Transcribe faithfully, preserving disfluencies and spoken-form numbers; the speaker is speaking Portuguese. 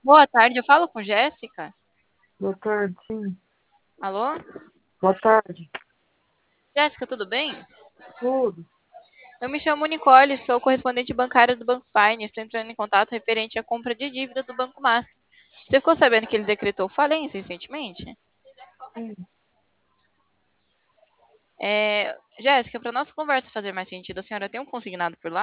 Boa tarde, eu falo com Jéssica. Boa tarde, sim. Alô? Boa tarde. Jéssica, tudo bem? Tudo. Eu me chamo Nicole, sou correspondente bancária do Banco Fine. Estou entrando em contato referente à compra de dívida do Banco Master. Você ficou sabendo que ele decretou falência recentemente? Sim. É, Jéssica, para nossa conversa fazer mais sentido, a senhora tem um consignado por lá?